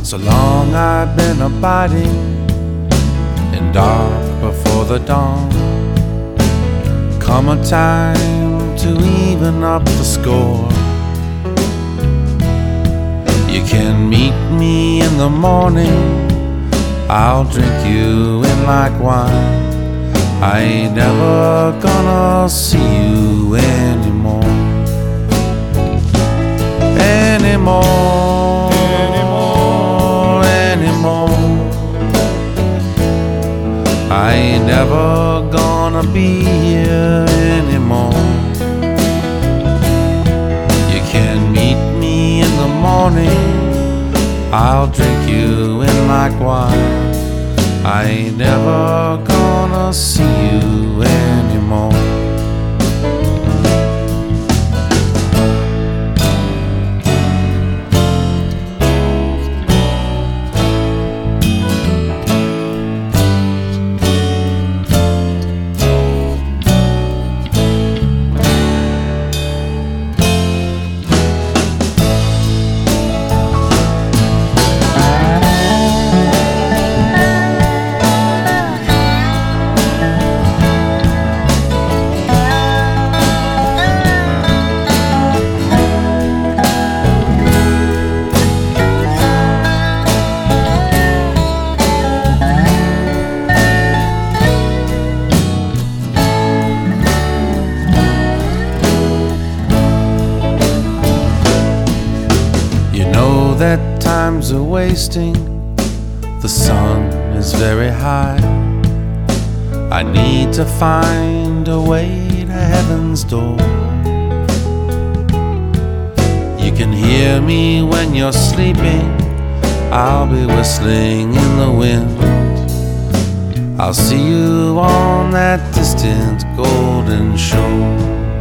So long I've been abiding in dark before the dawn. Come a time to even up the score. You can meet me in the morning, I'll drink you in like wine. I ain't never gonna see you anymore. Anymore, anymore, anymore. I ain't never gonna be here anymore. You can meet me in the morning, I'll drink you in like wine. I ain't never gonna see you anymore. That time's a wasting, the sun is very high. I need to find a way to heaven's door. You can hear me when you're sleeping, I'll be whistling in the wind. I'll see you on that distant golden shore.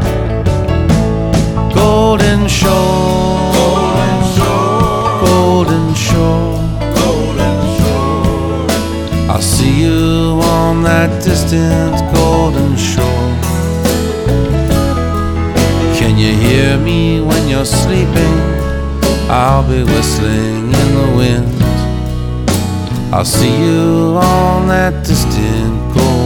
Golden shore, golden shore, golden shore, golden shore. I'll see you on that distant golden shore. Can you hear me when you're sleeping? I'll be whistling in the wind. I'll see you on that distant golden shore.